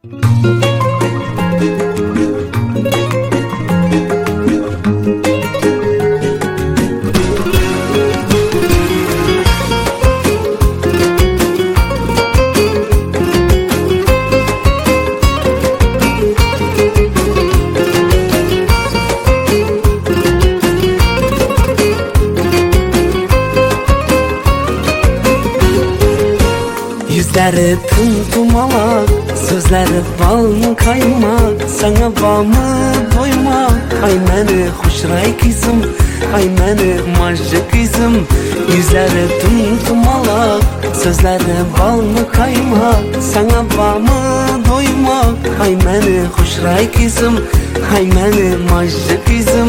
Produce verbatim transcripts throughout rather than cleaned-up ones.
Yüzleri tımtımalak, sözleri bal mı kaymak, sana bal mı doymak. Ay meni hoşray kızım, ay meni majı kızım. Yüzleri tımtımalak, sözleri bal mı kaymak, sana bal mı doymak. Ay meni hoşray kızım, ay meni majı kızım.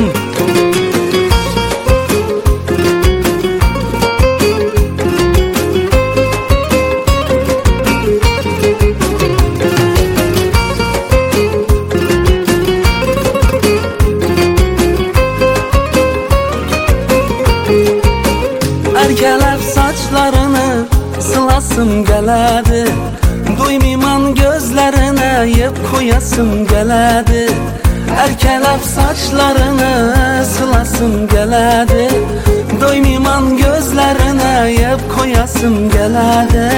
Erkeler saçlarını sılasım geledi, duymayman gözlerine yep koyasım geledi. Erkeler saçlarını sılasım geledi, duymayman gözlerine yep koyasım geledi.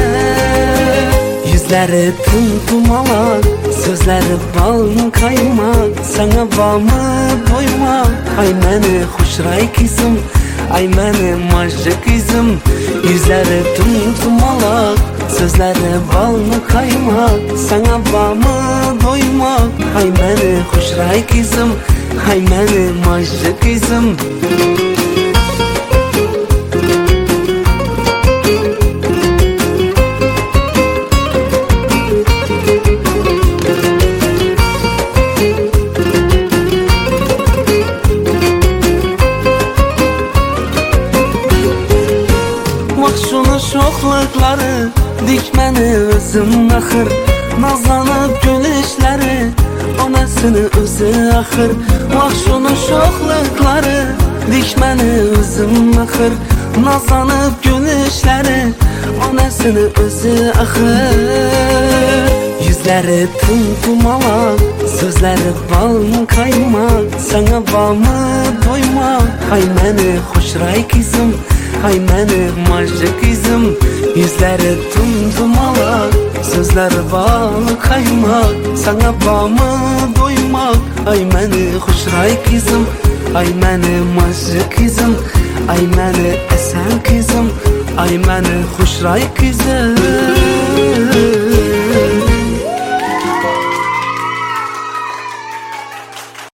Yüzleri tımtımalak, sözleri bal mı kaymak, sana bal mı doymak. Ay meni hoşray kızım, ay meni majı kızım. Yüzleri tımtımalak, sözleri bal mı kaymak, sana bal mı doymak. Ay meni hoşray kızım, ay meni majı kızım. Şunu şoxluqları dikməni özüm axır, nazlanıb gülüşləri anasını özü axır. Bax şunu şoxluqları dikməni özüm axır, nazlanıb gülüşləri anasını özü axır. Yüzləri tımtımalak, sözləri bal mı kaymak, sana bal mı doymak. Ay məni hoşray kızım, ay məni majı kızım. Yüzləri tımtımalak, sözləri bal kaymak, sana bal mı doymak. Ay məni hoşray kızım, ay məni majı kızım. Ay məni əsən kızım, ay məni hoşray kızım.